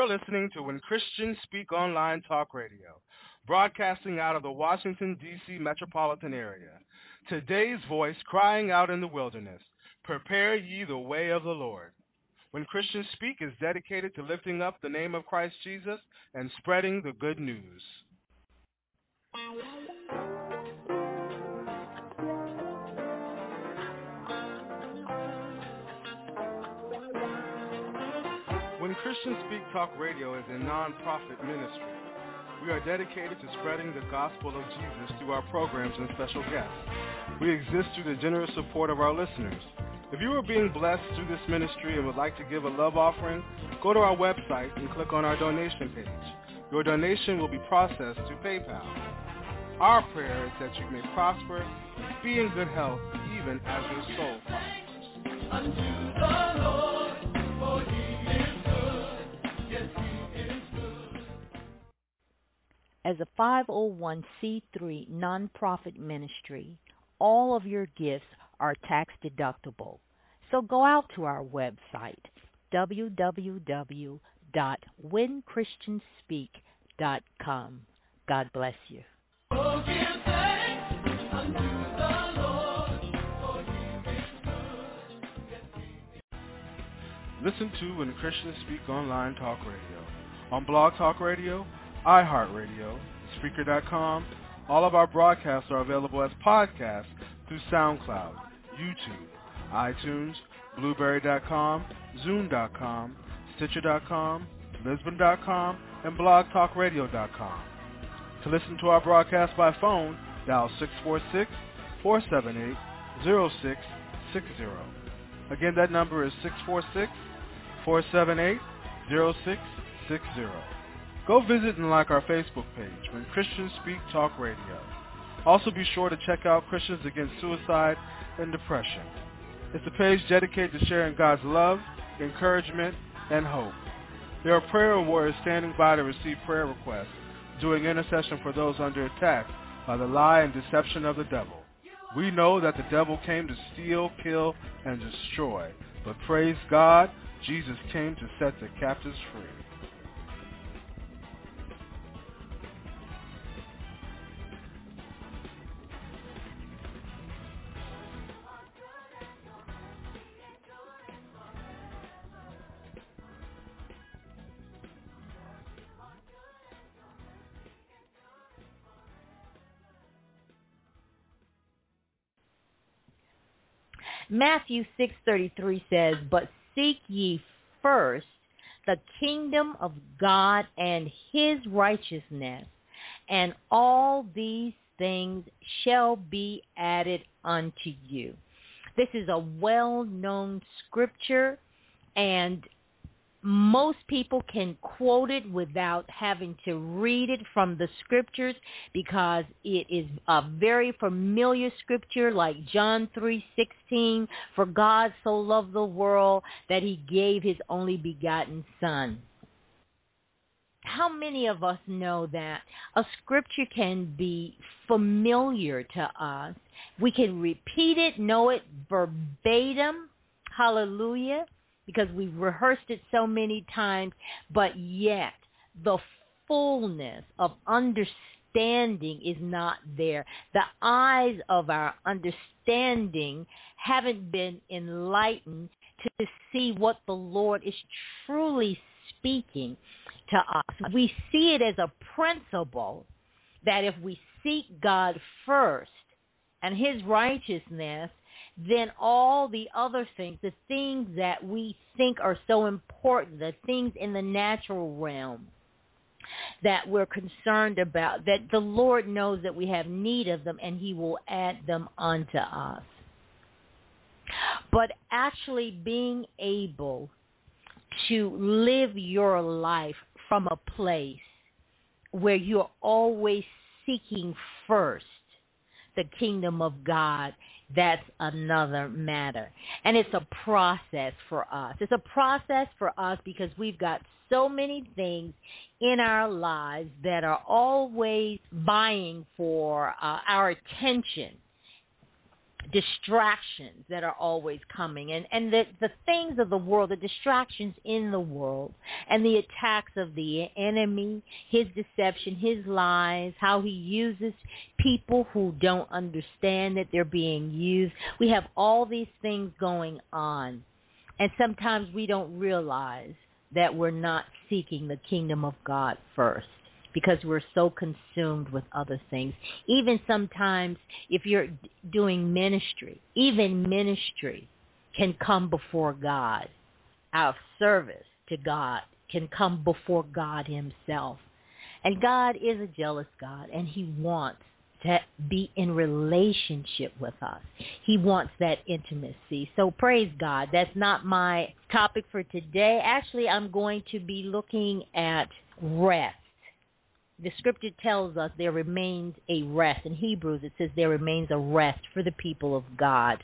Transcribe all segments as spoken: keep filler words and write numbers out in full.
You're listening to When Christians Speak Online Talk Radio, broadcasting out of the Washington, D C metropolitan area. Today's voice crying out in the wilderness, prepare ye the way of the Lord. When Christians Speak is dedicated to lifting up the name of Christ Jesus and spreading the good news. When Christians Speak Talk Radio is a non-profit ministry. We are dedicated to spreading the gospel of Jesus through our programs and special guests. We exist through the generous support of our listeners. If you are being blessed through this ministry and would like to give a love offering, go to our website and click on our donation page. Your donation will be processed through PayPal. Our prayer is that you may prosper, be in good health, even as your soul prospers. Unto the Lord, for he is good, yes, he is good. As a five oh one c three nonprofit ministry, all of your gifts are tax deductible. So go out to our website, w w w dot when christians speak dot com. God bless you. Oh, give thanks unto the Lord, for he is good. Yes, he is. Listen to When Christians Speak Online Talk Radio on Blog Talk Radio, iHeartRadio, Spreaker dot com. All of our broadcasts are available as podcasts through SoundCloud, YouTube, iTunes, Blueberry dot com, Zoom dot com, Stitcher dot com, Lisbon dot com, and Blog Talk Radio dot com. To listen to our broadcast by phone, dial six four six, four seven eight, zero six six zero. Again, that number is six four six, four seven eight, zero six six zero. Go visit and like our Facebook page, When Christians Speak Talk Radio. Also be sure to check out Christians Against Suicide and Depression. It's a page dedicated to sharing God's love, encouragement, and hope. There are prayer warriors standing by to receive prayer requests, doing intercession for those under attack by the lie and deception of the devil. We know that the devil came to steal, kill, and destroy, but praise God, Jesus came to set the captives free. Matthew six thirty-three says, "But seek ye first the kingdom of God and his righteousness, and all these things shall be added unto you." This is a well-known scripture, and most people can quote it without having to read it from the scriptures, because it is a very familiar scripture, like John three sixteen, "For God so loved the world that he gave his only begotten Son." How many of us know that a scripture can be familiar to us? We can repeat it, know it verbatim, hallelujah, because we've rehearsed it so many times, but yet the fullness of understanding is not there. The eyes of our understanding haven't been enlightened to see what the Lord is truly speaking to us. We see it as a principle that if we seek God first and his righteousness, then all the other things, the things that we think are so important, the things in the natural realm that we're concerned about, that the Lord knows that we have need of them, and he will add them unto us. But actually being able to live your life from a place where you're always seeking first the kingdom of God, that's another matter. And it's a process for us. It's a process for us because we've got so many things in our lives that are always vying for uh, our attention. distractions that are always coming, and, and the, the things of the world, the distractions in the world, and the attacks of the enemy, his deception, his lies, how he uses people who don't understand that they're being used. We have all these things going on, and sometimes we don't realize that we're not seeking the kingdom of God first, because we're so consumed with other things. Even sometimes if you're doing ministry, even ministry can come before God. Our service to God can come before God himself. And God is a jealous God, and he wants to be in relationship with us. He wants that intimacy. So praise God. That's not my topic for today. Actually, I'm going to be looking at rest. The scripture tells us there remains a rest. In Hebrews, it says there remains a rest for the people of God.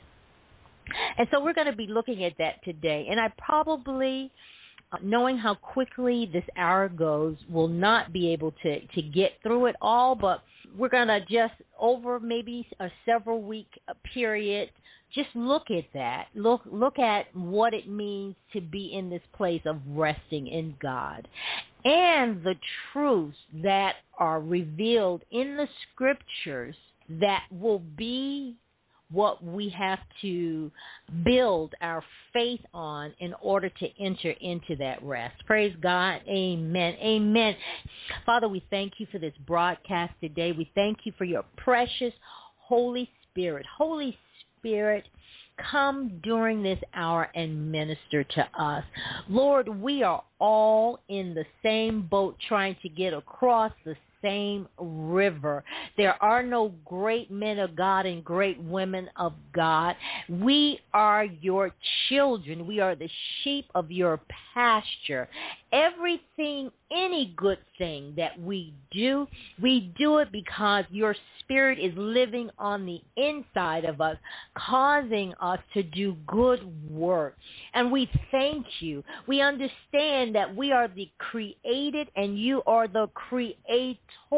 And so we're going to be looking at that today. And I probably, knowing how quickly this hour goes, will not be able to, to get through it all, but we're going to just, over maybe a several week period, just look at that. Look look at what it means to be in this place of resting in God, and the truths that are revealed in the scriptures that will be what we have to build our faith on in order to enter into that rest. Praise God. Amen. Amen. Father, we thank you for this broadcast today. We thank you for your precious Holy Spirit. Holy Spirit, come during this hour and minister to us. Lord, we are all in the same boat trying to get across the same river. There are no great men of God and great women of God. We are your children. We are the sheep of your pasture. Everything, any good thing that we do, we do it because your Spirit is living on the inside of us, causing us to do good work. And we thank you. We understand that we are the created and you are the creator.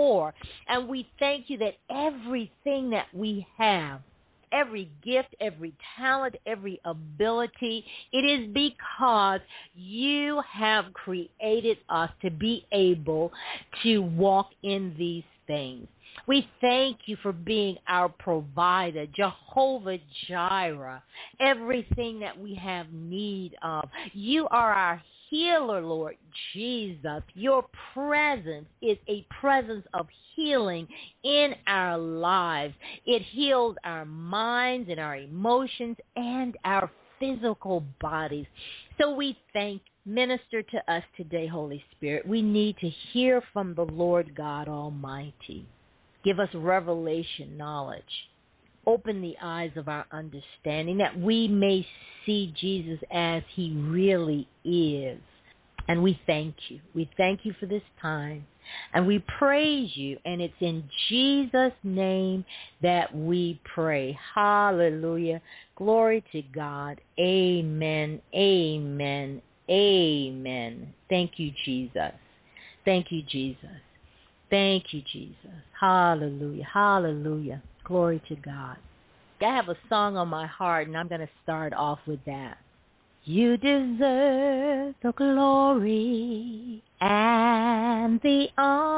And we thank you that everything that we have, every gift, every talent, every ability, it is because you have created us to be able to walk in these things. We thank you for being our provider, Jehovah Jireh, everything that we have need of. You are our healer, Lord Jesus. Your presence is a presence of healing in our lives. It heals our minds and our emotions and our physical bodies. So we thank Minister to us today, Holy Spirit. We need to hear from the Lord God Almighty. Give us revelation knowledge. Open the eyes of our understanding that we may see Jesus as he really is. And we thank you. We thank you for this time. And we praise you. And it's in Jesus' name that we pray. Hallelujah. Glory to God. Amen. Amen. Amen. Thank you, Jesus. Thank you, Jesus. Thank you, Jesus. Hallelujah. Hallelujah. Glory to God. I have a song on my heart, and I'm going to start off with that. You deserve the glory and the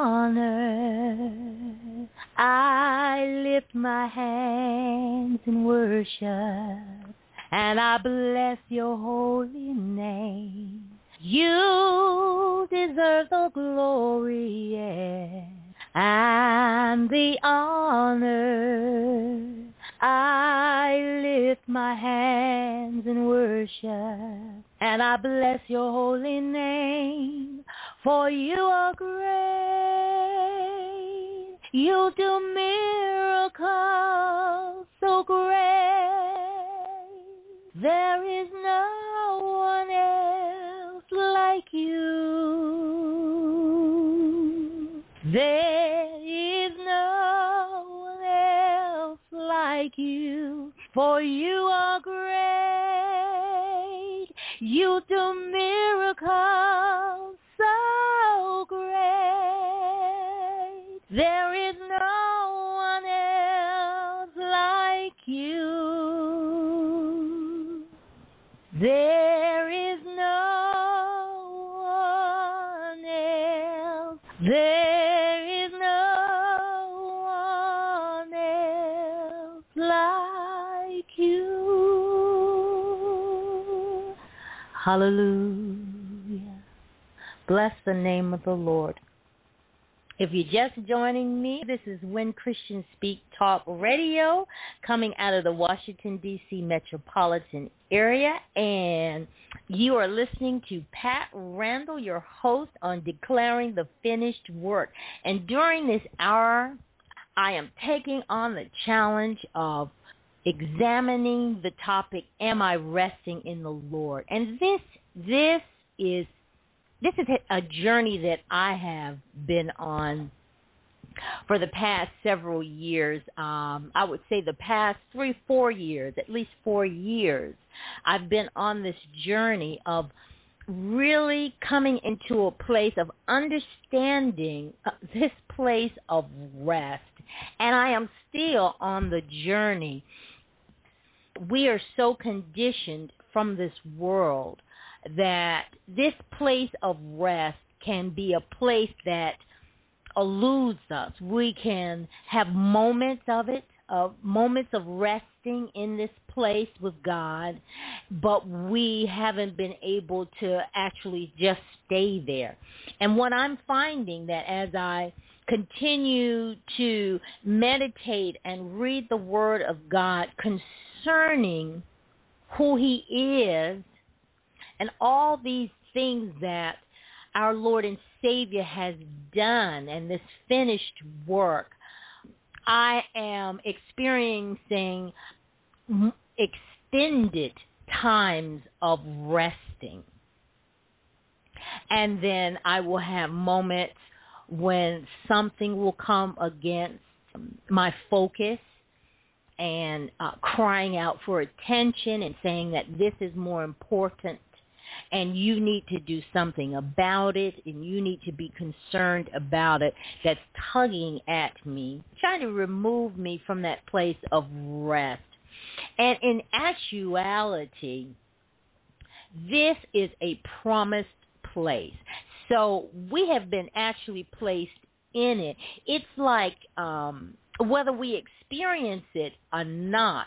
honor. I lift my hands in worship, and I bless your holy name. You deserve the glory and the honor. I lift my hands in worship, and I bless your holy name, for you are great. You do miracles so great. There is no one else like you. There is no one else like you, for you are great. You do miracles so great. There is no one else like you. There is no one else. There is no one else like you. Hallelujah. Bless the name of the Lord. If you're just joining me, this is When Christians Speak Talk Radio, coming out of the Washington, D C metropolitan area, and you are listening to Pat Randall, your host on Declaring the Finished Work. And during this hour, I am taking on the challenge of examining the topic, Am I Resting in the Lord? And this, this is This is a journey that I have been on for the past several years. Um, I would say the past three, four years, at least four years. I've been on this journey of really coming into a place of understanding this place of rest. And I am still on the journey. We are so conditioned from this world that this place of rest can be a place that eludes us. We can have moments of it, uh, moments of resting in this place with God, but we haven't been able to actually just stay there. And what I'm finding that as I continue to meditate and read the Word of God concerning who He is, and all these things that our Lord and Savior has done and this finished work, I am experiencing extended times of resting. And then I will have moments when something will come against my focus and uh, crying out for attention and saying that this is more important and you need to do something about it, and you need to be concerned about it, that's tugging at me, trying to remove me from that place of rest. And in actuality, this is a promised place. So we have been actually placed in it. It's like um, whether we experience it or not,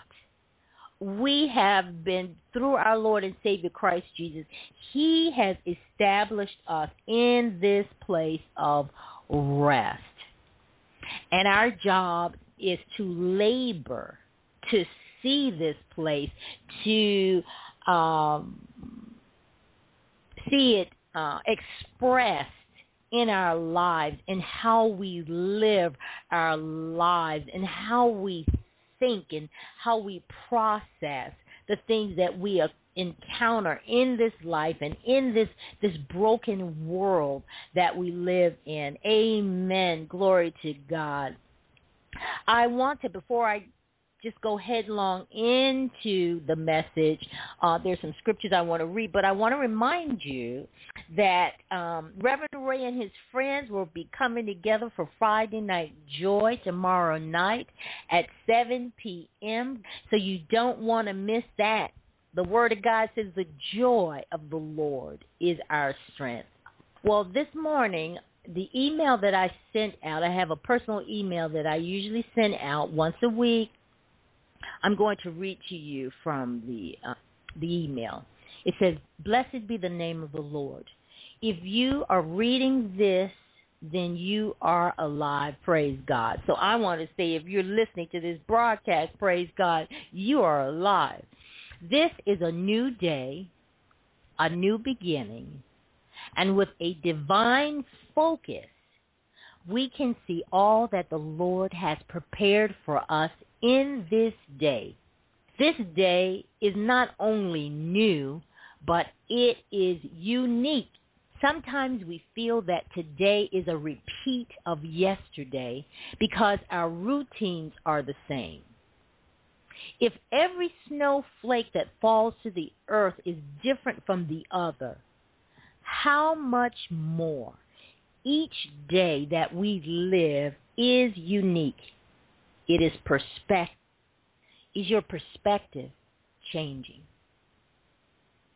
we have been, through our Lord and Savior Christ Jesus, He has established us in this place of rest. And our job is to labor to see this place, to um, see it uh, expressed in our lives, in how we live our lives, and how we think and how we process the things that we encounter in this life and in this this broken world that we live in. Amen. Glory to God. I want to, before I just go headlong into the message, uh, there's some scriptures I want to read, but I want to remind you that um, Reverend Ray and his friends will be coming together for Friday Night Joy tomorrow night at seven p.m., so you don't want to miss that. The Word of God says the joy of the Lord is our strength. Well, this morning, the email that I sent out, I have a personal email that I usually send out once a week. I'm going to read to you from the uh, the email. It says, "Blessed be the name of the Lord. If you are reading this, then you are alive. Praise God." So I want to say, if you're listening to this broadcast, praise God, you are alive. This is a new day, a new beginning, and with a divine focus, we can see all that the Lord has prepared for us in this day. This day is not only new, but it is unique. Sometimes we feel that today is a repeat of yesterday because our routines are the same. If every snowflake that falls to the earth is different from the other, how much more each day that we live is unique? It is perspective. Is your perspective changing?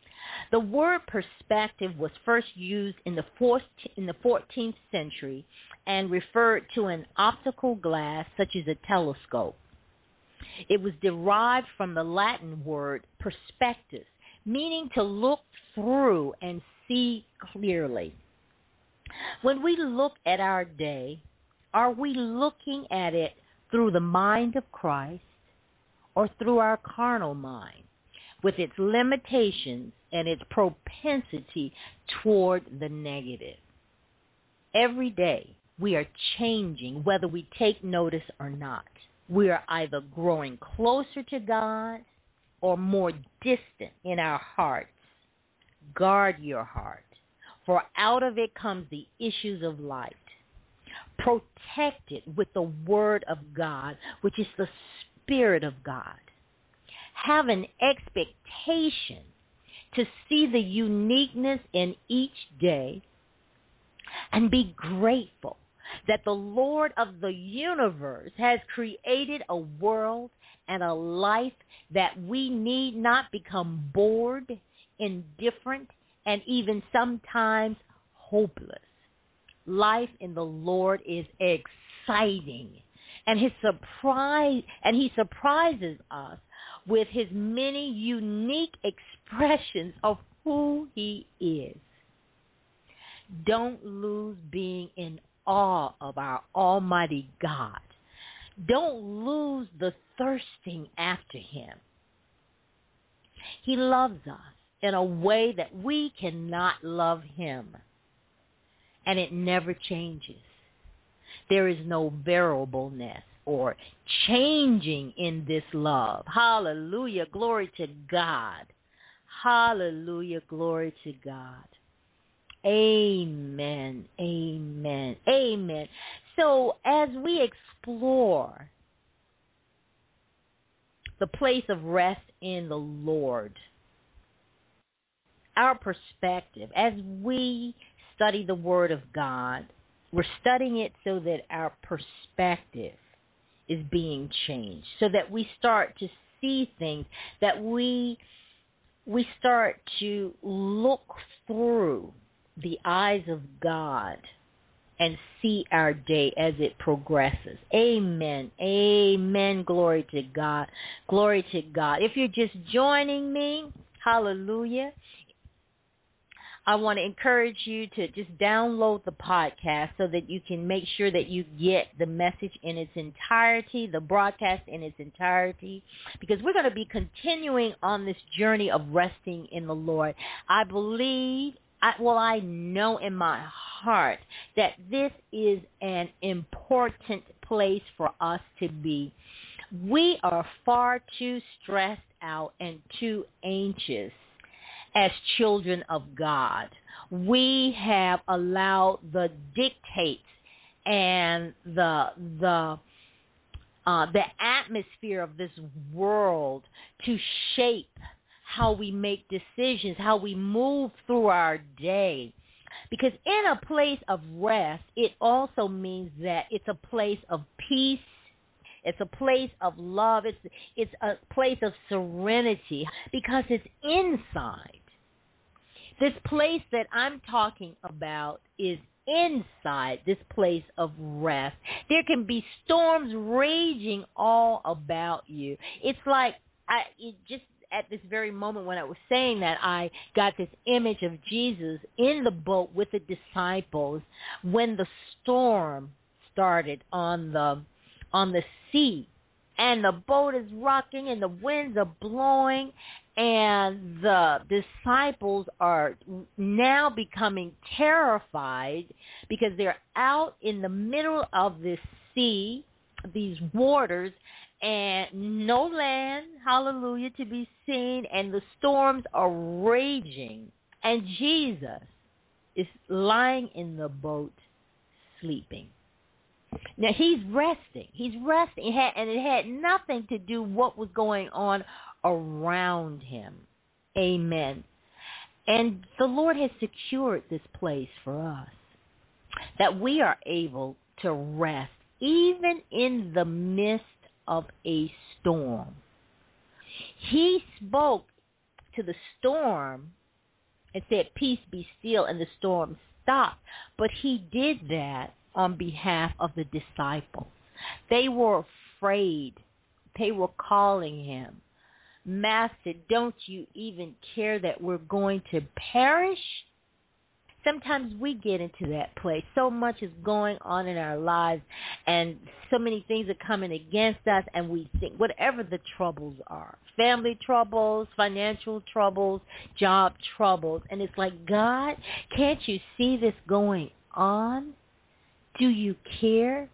The word perspective was first used in the fourth, in the fourteenth century and referred to an optical glass such as a telescope. It was derived from the Latin word perspectus, meaning to look through and see clearly. When we look at our day, are we looking at it through the mind of Christ or through our carnal mind, with its limitations and its propensity toward the negative? Every day we are changing, whether we take notice or not. We are either growing closer to God or more distant in our hearts. Guard your heart, for out of it comes the issues of life. Protect it with the Word of God, which is the Spirit of God. Have an expectation to see the uniqueness in each day and be grateful that the Lord of the universe has created a world and a life that we need not become bored, indifferent, and even sometimes hopeless. Life in the Lord is exciting, and his surprise and he surprises us with his many unique expressions of who he is. Don't lose being in awe of our Almighty God. Don't lose the thirsting after him. He loves us in a way that we cannot love him, and it never changes. There is no variableness or changing in this love. Hallelujah, glory to God. Hallelujah, glory to God. Amen, amen, amen. So as we explore the place of rest in the Lord, our perspective, as we study the Word of God, we're studying it so that our perspective is being changed, so that we start to see things, that we we start to look through the eyes of God and see our day as it progresses. Amen. Amen. Glory to God. Glory to God. If you're just joining me, hallelujah, I want to encourage you to just download the podcast so that you can make sure that you get the message in its entirety, the broadcast in its entirety, because we're going to be continuing on this journey of resting in the Lord. I believe, I, well, I know in my heart that this is an important place for us to be. We are far too stressed out and too anxious as children of God. We have allowed the dictates and the the uh, the atmosphere of this world to shape how we make decisions, how we move through our day. Because in a place of rest, it also means that it's a place of peace. It's a place of love. It's it's a place of serenity because it's inside. This place that I'm talking about is inside this place of rest. There can be storms raging all about you. It's like I it just at this very moment when I was saying that, I got this image of Jesus in the boat with the disciples when the storm started on the on the sea. And the boat is rocking and the winds are blowing and the disciples are now becoming terrified because they're out in the middle of this sea, these waters, and no land, hallelujah, to be seen, and the storms are raging. And Jesus is lying in the boat sleeping. Now, he's resting. He's resting. It had, and it had nothing to do with what was going on around him. Amen. And the Lord has secured this place for us, that we are able to rest even in the midst of a storm. He spoke to the storm and said, "Peace, be still," and the storm stopped. But he did that on behalf of the disciples. They were afraid. They were calling him, "Master, don't you even care that we're going to perish?" Sometimes we get into that place. So much is going on in our lives, and so many things are coming against us, and we think, whatever the troubles are, family troubles, financial troubles, job troubles, and it's like, God, can't you see this going on? Do you care?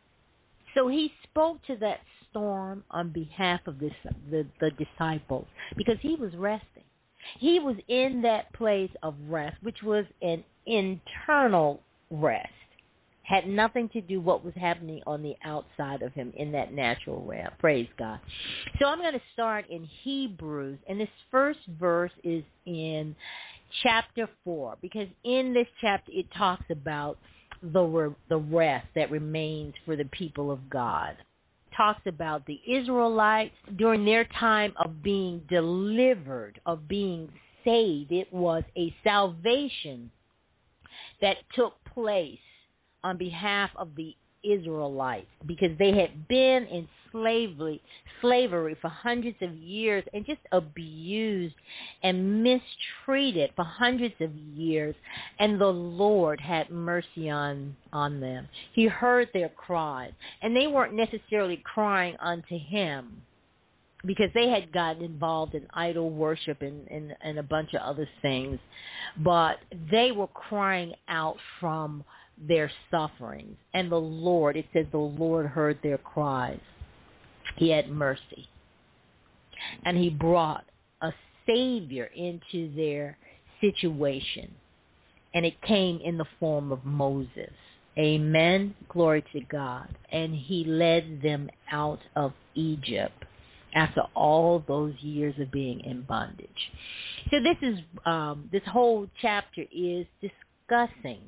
So he spoke to that storm on behalf of this, the, the disciples, because he was resting. He was in that place of rest, which was an internal rest. Had nothing to do with what was happening on the outside of him in that natural realm. Praise God. So I'm going to start in Hebrews, and this first verse is in chapter four, because in this chapter it talks about the the rest that remains for the people of God. Talks about the Israelites during their time of being delivered, of being saved. It was a salvation that took place on behalf of the Israelites, because they had been in slavery, slavery for hundreds of years and just abused and mistreated for hundreds of years, and the Lord had mercy on, on them. He heard their cries, and they weren't necessarily crying unto him, because they had gotten involved in idol worship and, and, and a bunch of other things, but they were crying out from their sufferings. And the Lord, it says the Lord heard their cries. He had mercy. And he brought a Savior into their situation. And it came in the form of Moses. Amen. Glory to God. And he led them out of Egypt after all those years of being in bondage. So this is um, this whole chapter is discussing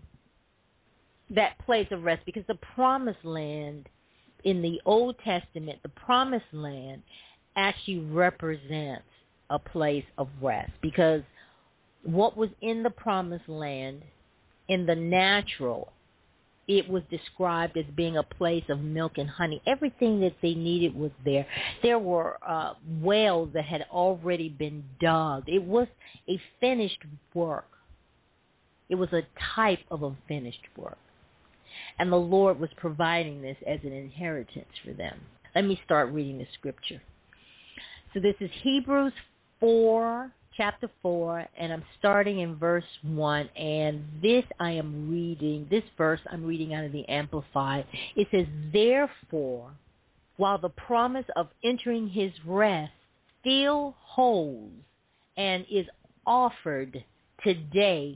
that place of rest, because the promised land in the Old Testament, the promised land actually represents a place of rest, because what was in the promised land in the natural, it was described as being a place of milk and honey. Everything that they needed was there. There were uh, wells that had already been dug. It was a finished work. It was a type of a finished work. And the Lord was providing this as an inheritance for them. Let me start reading the scripture. So this is Hebrews four, chapter four, and I'm starting in verse one. And this I am reading, this verse I'm reading out of the Amplified. It says, "Therefore, while the promise of entering his rest still holds and is offered today,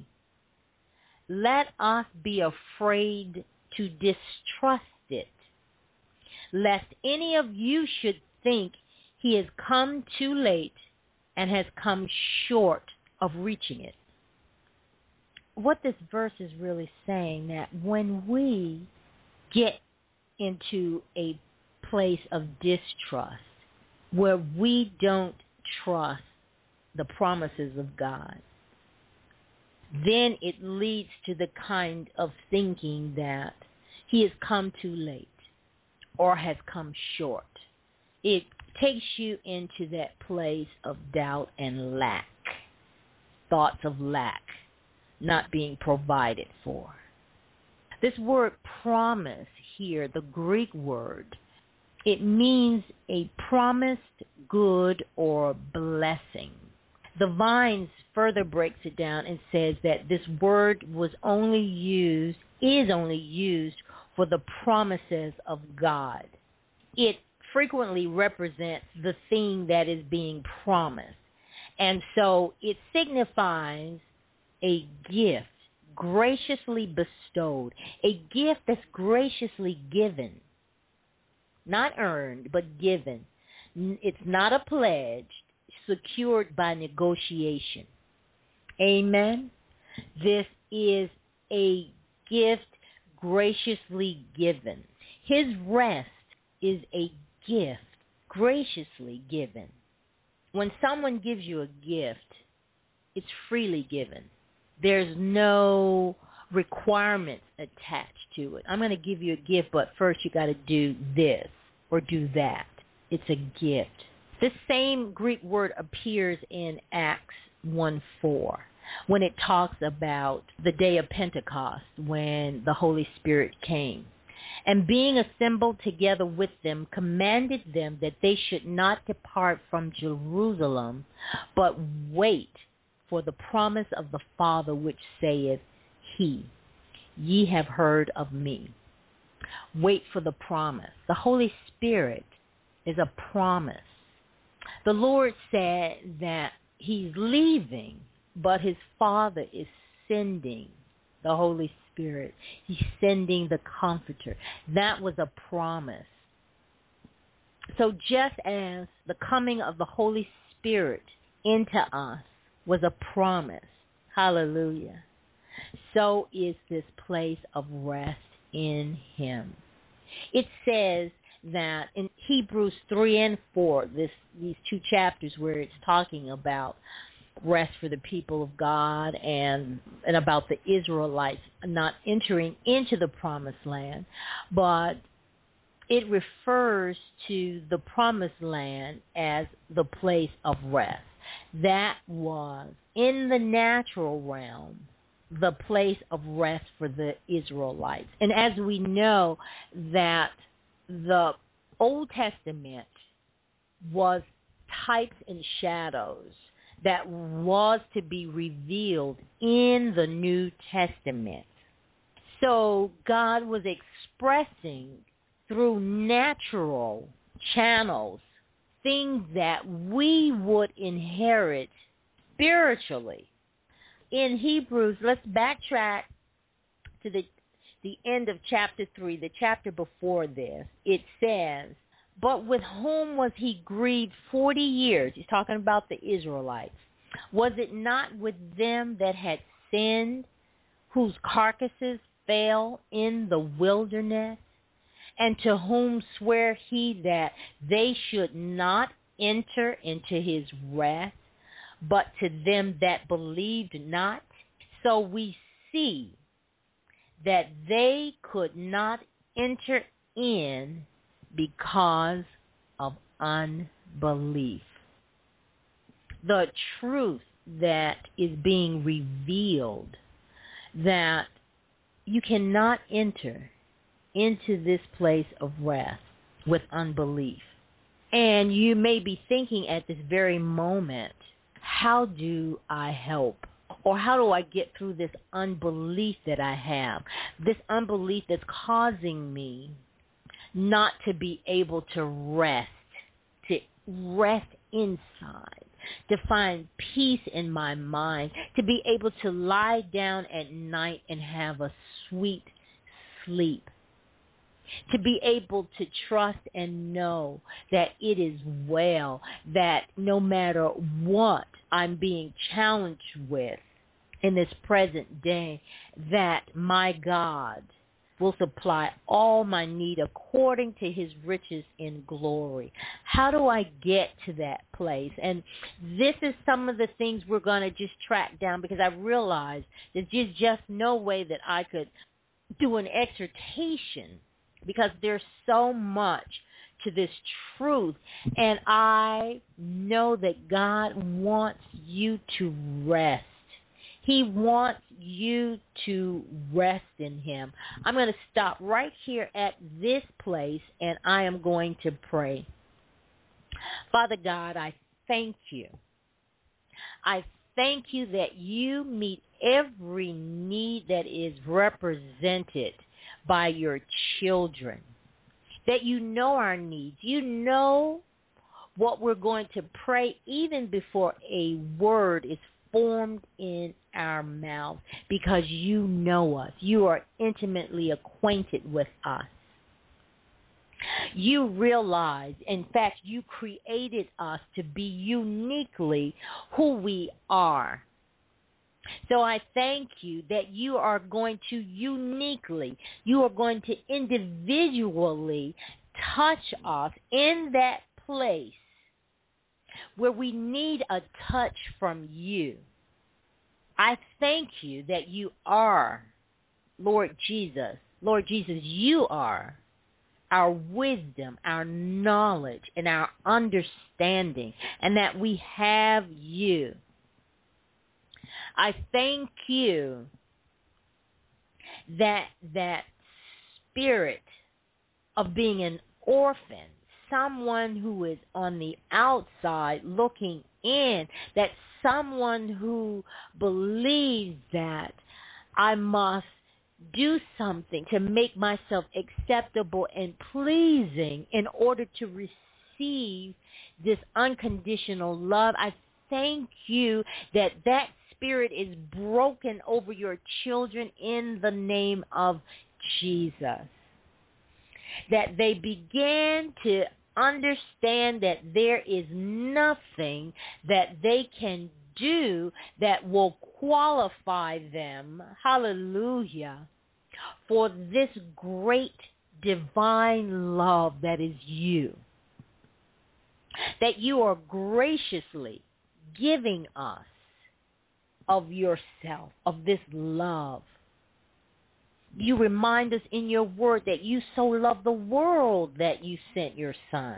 let us be afraid to distrust it, lest any of you should think he has come too late and has come short of reaching it." What this verse is really saying, that when we get into a place of distrust, where we don't trust the promises of God, then it leads to the kind of thinking that he has come too late or has come short. It takes you into that place of doubt and lack, thoughts of lack, not being provided for. This word promise here, the Greek word, it means a promised good or blessing. The Vines further breaks it down and says that this word was only used, is only used for the promises of God. It frequently represents the thing that is being promised. And so it signifies a gift graciously bestowed, a gift that's graciously given, not earned, but given. It's not a pledge, secured by negotiation. Amen. This is a gift graciously given. His rest is a gift graciously given. When someone gives you a gift, It's freely given. There's no requirements attached to it. I'm going to give you a gift, but first you got to do this or do that. It's a gift. This same Greek word appears in Acts one four when it talks about the day of Pentecost when the Holy Spirit came. And being assembled together with them, commanded them that they should not depart from Jerusalem, but wait for the promise of the Father, which saith he, ye have heard of me. Wait for the promise. The Holy Spirit is a promise. The Lord said that he's leaving, but his Father is sending the Holy Spirit. He's sending the Comforter. That was a promise. So just as the coming of the Holy Spirit into us was a promise, hallelujah, so is this place of rest in him. It says that in Hebrews three and four, this these two chapters where it's talking about rest for the people of God and and about the Israelites not entering into the promised land, but it refers to the promised land as the place of rest. That was, in the natural realm, the place of rest for the Israelites. And as we know that the Old Testament was types and shadows that was to be revealed in the New Testament. So God was expressing through natural channels things that we would inherit spiritually. In Hebrews, let's backtrack to the the end of chapter three, the chapter before this. It says, but with whom was he grieved forty years? He's talking about the Israelites. Was it not with them that had sinned, whose carcasses fell in the wilderness? And to whom sware he that they should not enter into his rest, but to them that believed not? So we see that they could not enter in because of unbelief. The truth that is being revealed, that you cannot enter into this place of rest with unbelief. And you may be thinking at this very moment, how do I help? Or how do I get through this unbelief that I have? This unbelief that's causing me not to be able to rest, to rest inside, to find peace in my mind, to be able to lie down at night and have a sweet sleep, to be able to trust and know that it is well, that no matter what I'm being challenged with in this present day, that my God will supply all my need according to his riches in glory. How do I get to that place? And this is some of the things we're going to just track down, because I realize there's just, just no way that I could do an exhortation, because there's so much to this truth. And I know that God wants you to rest. He wants you to rest in him. I'm going to stop right here at this place, and I am going to pray. Father God, I thank you. I thank you that you meet every need that is represented by your children, that you know our needs. You know what we're going to pray even before a word is formed in our mouth, because you know us. You are intimately acquainted with us. You realize, in fact, you created us to be uniquely who we are. So I thank you that you are going to uniquely, you are going to individually touch us in that place where we need a touch from you. I thank you that you are, Lord Jesus. Lord Jesus, you are our wisdom, our knowledge, and our understanding, and that we have you. I thank you that that spirit of being an orphan, someone who is on the outside looking in, that someone who believes that I must do something to make myself acceptable and pleasing in order to receive this unconditional love. I thank you that that spirit is broken over your children in the name of Jesus. That they begin to understand that there is nothing that they can do that will qualify them, hallelujah, for this great divine love that is you. That you are graciously giving us of yourself, of this love. You remind us in your word that you so loved the world that you sent your son.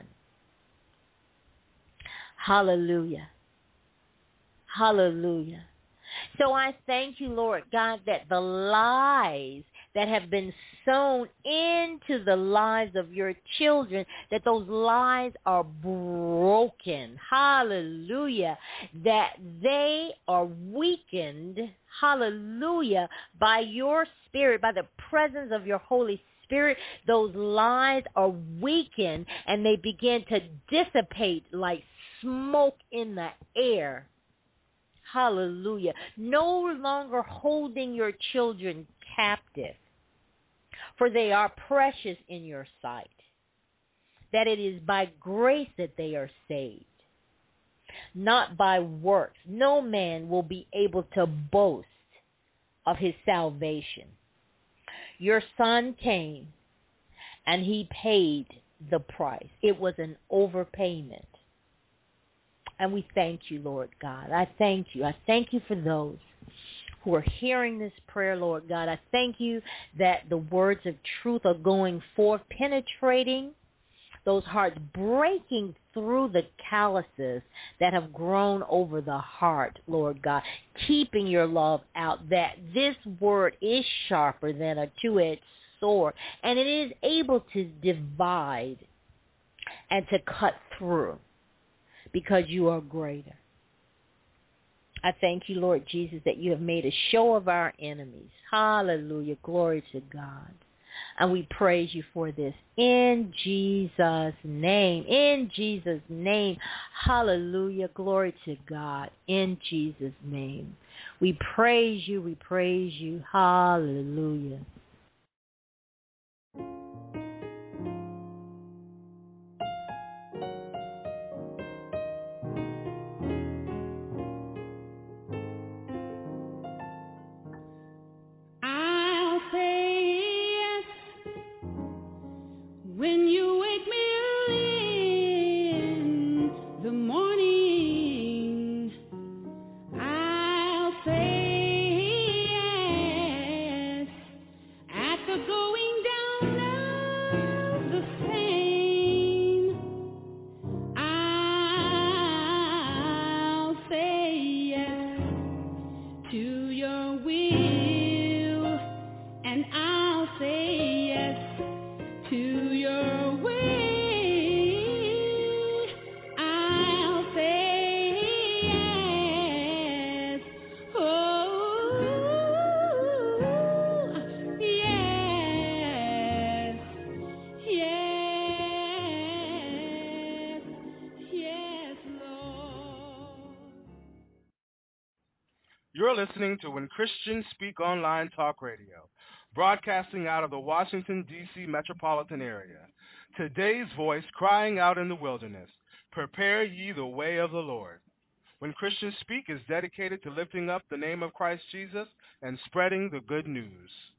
Hallelujah. Hallelujah. So I thank you, Lord God, that the lies that have been sown into the lives of your children, that those lies are broken. Hallelujah. That they are weakened, hallelujah, by your spirit, by the presence of your Holy Spirit. Those lies are weakened and they begin to dissipate like smoke in the air. Hallelujah. No longer holding your children captive, for they are precious in your sight. That it is by grace that they are saved, not by works. No man will be able to boast of his salvation. Your son came and he paid the price. It was an overpayment. And we thank you, Lord God. I thank you. I thank you for those who are hearing this prayer, Lord God. I thank you that the words of truth are going forth, penetrating those hearts, breaking through the calluses that have grown over the heart, Lord God, keeping your love out, that this word is sharper than a two-edged sword, and it is able to divide and to cut through, because you are greater. I thank you, Lord Jesus, that you have made a show of our enemies. Hallelujah. Glory to God. And we praise you for this in Jesus' name. In Jesus' name. Hallelujah. Glory to God. In Jesus' name. We praise you. We praise you. Hallelujah. You're listening to When Christians Speak Online Talk Radio, broadcasting out of the Washington, D C metropolitan area. Today's voice crying out in the wilderness, prepare ye the way of the Lord. When Christians Speak is dedicated to lifting up the name of Christ Jesus and spreading the good news.